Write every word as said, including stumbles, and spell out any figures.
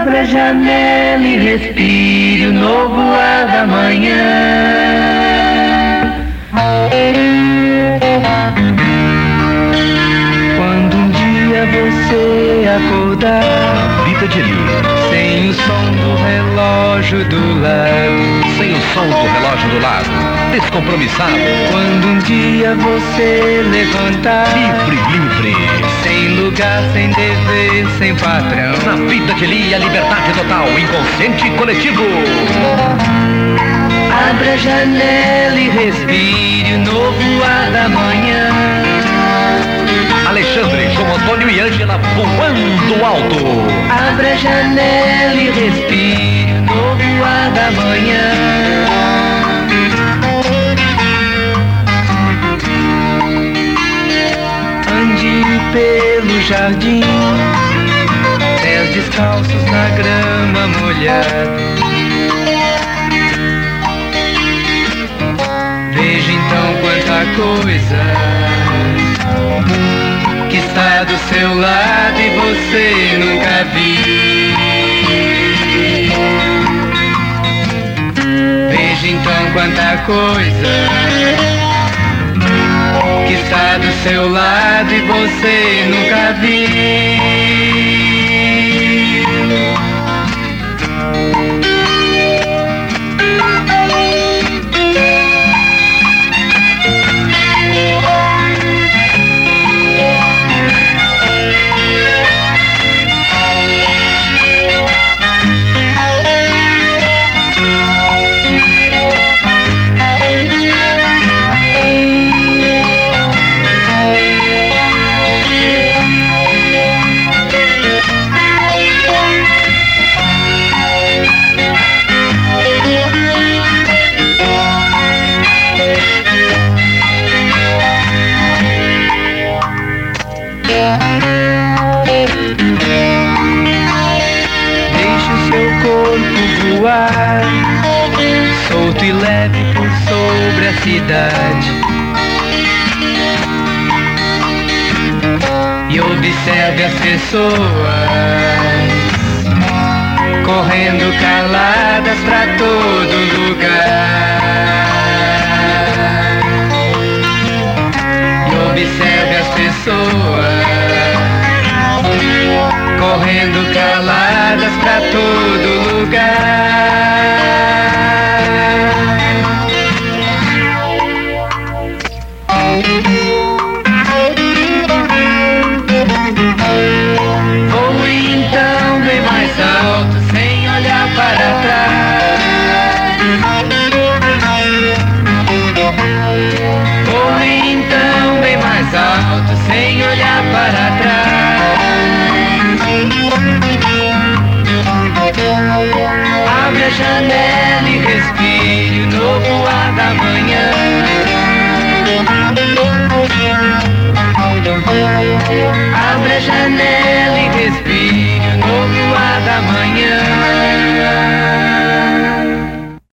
Abra a janela e respire o novo ar da manhã. Quando um dia você acordar na vida de Eli, sem o som do relógio do lado, sem o som do relógio do lado, descompromissado. Quando um dia você levantar livre, livre, sem lugar, sem dever, sem patrão, na vida de Eli, a liberdade total, inconsciente e coletivo. Abra a janela e respire o novo ar da manhã. Alexandre, João Antônio e Ângela voando alto. Abra a janela e respire o novo ar da manhã. Ande pelo jardim, pés descalços na grama molhada. Veja então quanta coisa que está do seu lado e você nunca viu. Veja então quanta coisa que está do seu lado e você nunca viu. Solto e leve por sobre a cidade, e observe as pessoas correndo caladas pra todo lugar. E observe as pessoas correndo caladas pra todo lugar. Voe então bem mais alto, sem olhar para trás. Voe então bem mais alto, sem olhar para trás. Abre a janela e respire o novo ar da manhã. Abre a janela